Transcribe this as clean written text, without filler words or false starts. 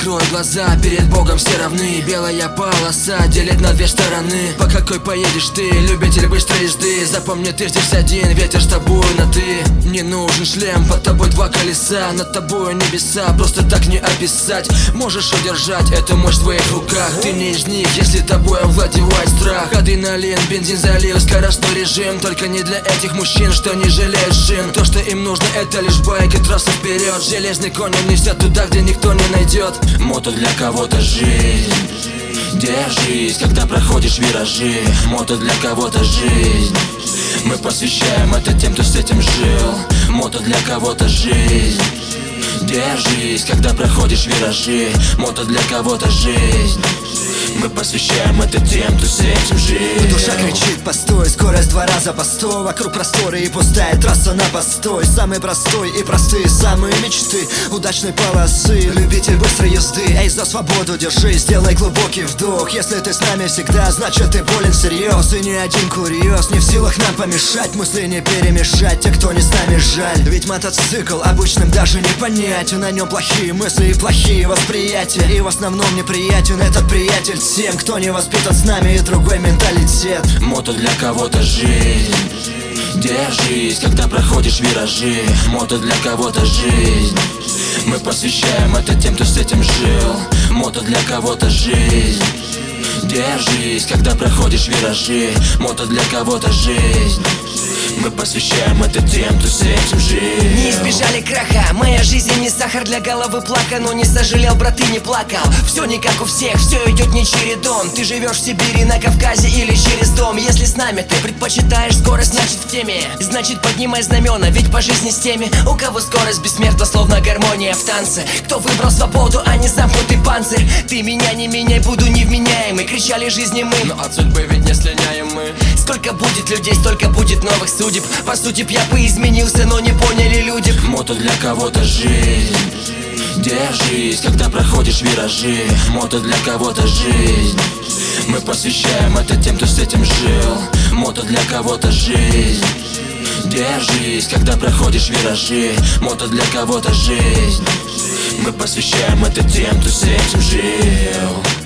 закрой глаза, перед Богом все равны. Белая полоса делит на две стороны. По какой поедешь ты, любитель быстрой езды? Запомни, ты здесь один, ветер с тобой на ты. Не нужен шлем, под тобой два колеса, над тобой небеса, просто так не описать. Можешь удержать эту мощь в твоих руках. Ты не из них, если тобой овладевает страх. Адреналин, бензин залил, скоростной режим. Только не для этих мужчин, что не жалеют шин. То, что им нужно, это лишь байк и трасса вперед. Железный конь несет туда, где никто не найдет. Мото для кого-то жизнь. Держись, когда проходишь виражи. Мото для кого-то жизнь. Мы посвящаем это тем, кто с этим жил. Мото для кого-то жизнь. Держись, когда проходишь виражи. Мото для кого-то жизнь. Мы посвящаем это тем, кто с этим жил. Душа кричит постой, скорость 2 раза по 100. Вокруг просторы и пустая трасса на постой. Самый простой и простые самые мечты удачной полосы. Любитель быстрой езды, эй, за свободу держи. Сделай глубокий вдох. Если ты с нами всегда, значит ты болен всерьез. И ни один курьез не в силах нам помешать. Мысли не перемешать, те, кто не с нами, жаль. Ведь мотоцикл обычным даже не понять. На нем плохие мысли и плохие восприятия. И в основном неприятен этот приятель тем, кто не воспитан с нами, и другой менталитет. Мото для кого-то жизнь. Держись, когда проходишь виражи. Мото для кого-то жизнь. Мы посвящаем это тем, кто с этим жил. Мото для кого-то жизнь. Держись, когда проходишь виражи. Мото для кого-то жизнь. Мы посвящаем это тем, кто с этим жил. Не избежали краха, моя жизнь не сахар для головы плака. Но не сожалел, брат, и не плакал. Все не как у всех, все идет не чередом. Ты живешь в Сибири, на Кавказе или через дом. Если с нами ты предпочитаешь скорость, значит в теме. Значит поднимай знамена, ведь по жизни с теми, у кого скорость бессмертна, словно гармония в танце. Кто выбрал свободу, а не замкнутый панцирь. Ты меня не меняй, буду невменяемый. Кричали жизни мы, но от судьбы ведь не слиняем мы. Сколько будет людей, столько будет новых судеб. По сути, я бы изменился, но не поняли люди. Мото для кого-то жизнь. Держись, когда проходишь виражи. Мото для кого-то жизнь. Мы посвящаем это тем, кто с этим жил. Мото для кого-то жизнь. Держись, когда проходишь виражи. Мото для кого-то жизнь. Мы посвящаем это тем, кто с этим жил.